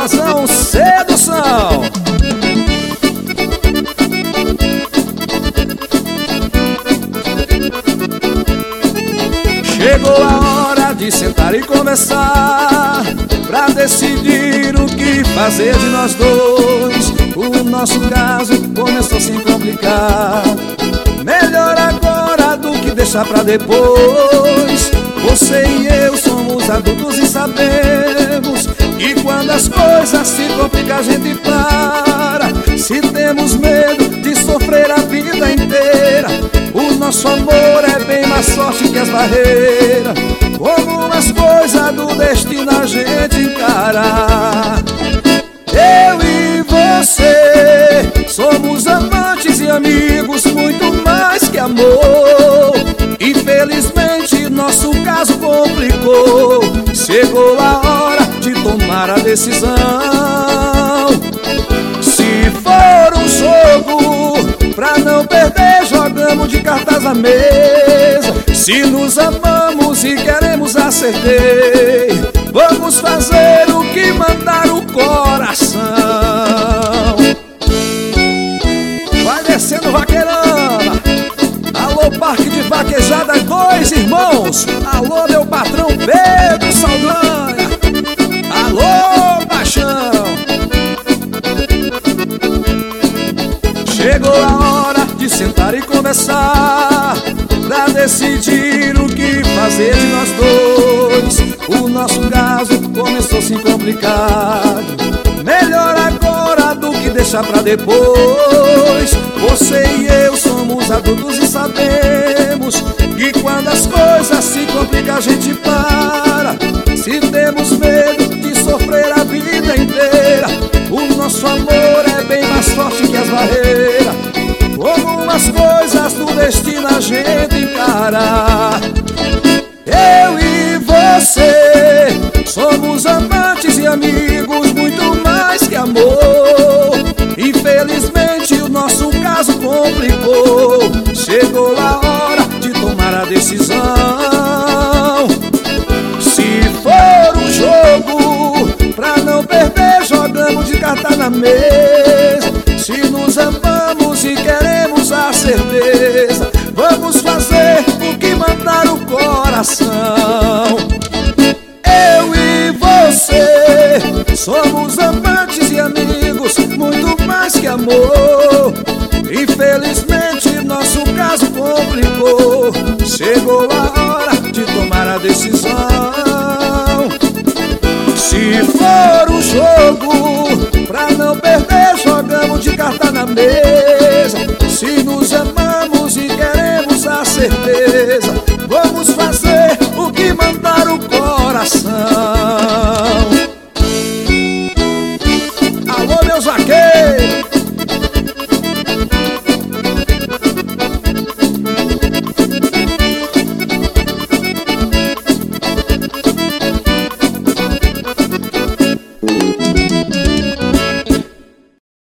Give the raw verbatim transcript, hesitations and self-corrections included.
Invasão Sedução. Chegou a hora de sentar e conversar, pra decidir o que fazer de nós dois. O nosso caso começou a se complicar. Melhor agora do que deixar pra depois. Você e eu somos adultos e sabemos que quando as coisas se complicam a gente para. Se temos medo de sofrer a vida inteira, o nosso amor é bem mais forte que as barreiras. Como as coisas do destino a gente encara. Eu e você somos amantes e amigos, muito mais que amor. Infelizmente nosso caso complicou. Chegou a hora de tomar a decisão. Se for um jogo pra não perder, jogamos de cartas na mesa. Se nos amamos e queremos acertei, vamos fazer o que mandar o coração. Vai descendo vaqueirama. Alô, Parque de Vaquejadas, dois irmãos. Alô, meu patrão Pedro Saldanha. Alô, paixão. Chegou a hora de sentar e conversar, pra decidir o que fazer de nós dois. O nosso caso começou a se complicar. Melhor agora do que deixar pra depois. Você e eu somos adultos e sabemos que quando as coisas se complicam a gente para. Se temos medo de sofrer a vida inteira, o nosso amor é bem mais forte que as barreiras. Como as coisas do destino a gente encara. Eu e você somos amantes e amigos, muito mais que amor. Infelizmente o nosso caso complicou. Chegou a hora de tomar a decisão. Se for um jogo pra não perder, jogamos de carta na mesa. Se nos amamos e queremos a certeza, vamos fazer o que mandar o coração. Eu e você somos amantes e amigos, muito mais que amor. Infelizmente nosso caso complicou. Chegou a hora de tomar a decisão. Se for um jogo pra não perder, jogamos de carta na mesa.